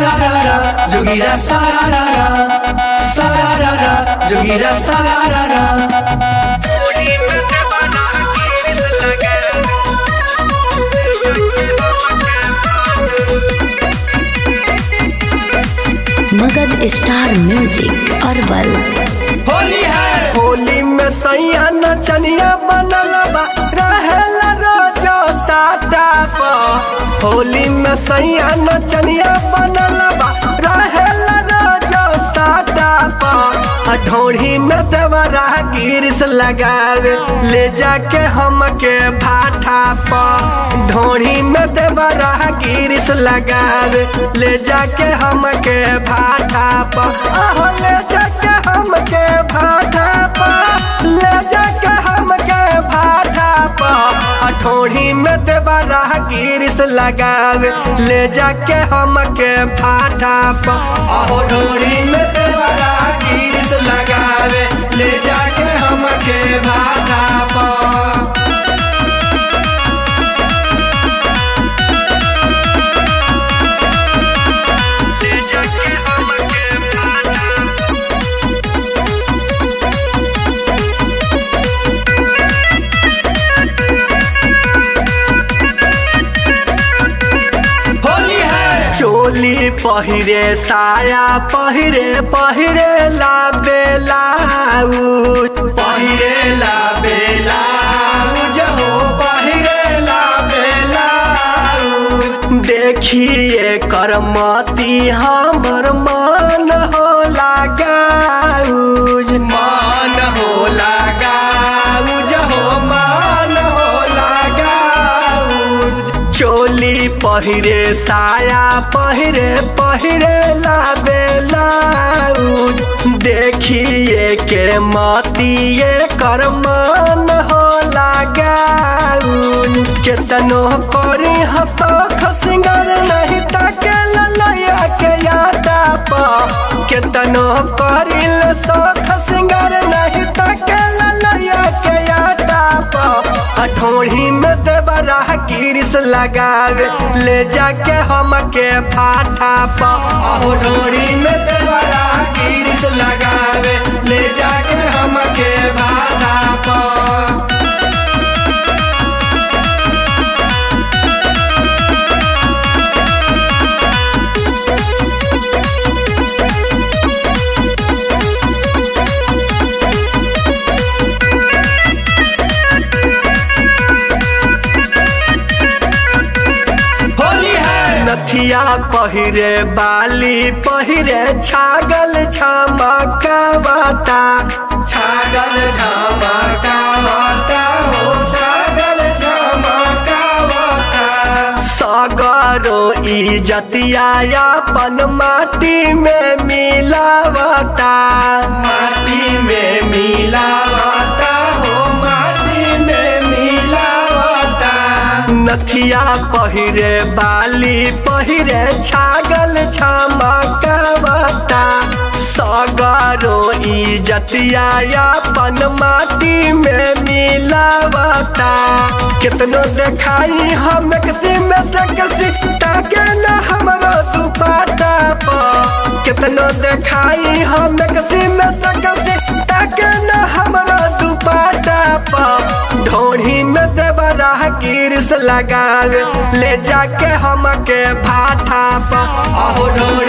सारारा जोगीरा सारारा जोगीरा सारारा मगध स्टार म्यूजिक अरबल। होली है होली में सैया नचनिया बनल बा रहेला रोजो साटा पा। होली में सैया नचनिया बनल बा रहेला रोजो साटा पा। ढोढ़ी में देवरा गिरिस लगावे ले जाके हमके भाठा पा। ढोढ़ी में देवरा गिरिस लगावे ले जाके हमके भाठा पा। ले जाके हमके भाठा पा, ले जाके हमके भाठा पा। ठोड़ी में देवरा गिरिस लगावे ले जाके हमके भाठा पा। ठोड़ी में देवरा गिरिस लगावे ले जाके हमके भाठा पा। चोली पहिरे साया पहिरे पहिरे ला बेलाउज पहिरे ला बेलाउज हो पहिरे ला बेलाउज। देखिए करमती हमर मन हो लगाउज। मान हो लगाउज हो मान हो लगाउज। चोली पहिरे साया पहिरे पहिरे ला बेलाउज। देखिए के मतिए कर मन हो लगाउज। केतनो करी हंसख सिंगर नहीं ताके ललैया के यादा पा। केतनो करी सख सिंगर नहीं ताके ललैया के यादा पा। ढोढ़ी में देवरा गिरिस लगावे ले जाके हमके भाठा पा। ढोढ़ी में देवरा गिरिस लगावे ले जाके हमके भाठा पा। नथिया पहिरे बाली पहिरे छागल झमकावता। छागल झमकावता हो छागल झमकावता। सगरो इज्जतिया अपन माटी में मिलावता। माटी में मिलावता हो माटी में मिलावता। नथिया पहिरे बाली पहिरे छागल झमकावता। सगरो इज्जतिया अपन माटी में मिलावता। कितनो देखाई हम किसी में से किसी ताके न हमरो दुपट्टा पा। कितनो देखाई हम किसी में से किसी ताके न हमरो दुपट्टा पा। ढोढ़ी में देवरा गिरिस लगावे ले जाके हमके भाठा पा। ढोढ़ी